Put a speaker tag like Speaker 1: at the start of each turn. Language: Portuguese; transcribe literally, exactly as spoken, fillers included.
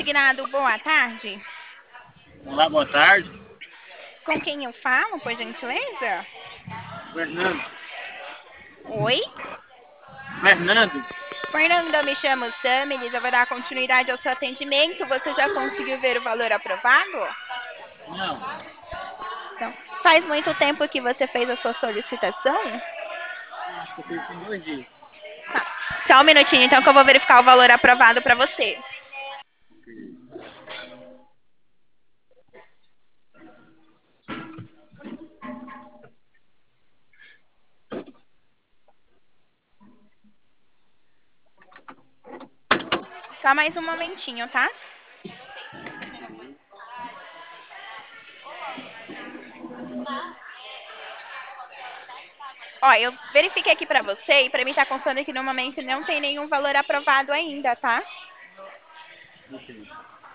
Speaker 1: consignado boa tarde.
Speaker 2: Olá, boa tarde.
Speaker 1: Com quem eu falo, por gentileza?
Speaker 2: Fernando.
Speaker 1: Oi?
Speaker 2: Fernando.
Speaker 1: Fernanda, eu me chamo Samilis, eu vou dar continuidade ao seu atendimento. Você já conseguiu ver o valor aprovado?
Speaker 2: Não,
Speaker 1: Não. Faz muito tempo que você fez a sua solicitação?
Speaker 2: acho que eu fiz em dois dias.
Speaker 1: Tá. Só um minutinho, então, que eu vou verificar o valor aprovado para você. Só mais um momentinho, tá? Ó, eu verifiquei aqui pra você e pra mim tá constando que no momento não tem nenhum valor aprovado ainda, tá?
Speaker 2: Ok.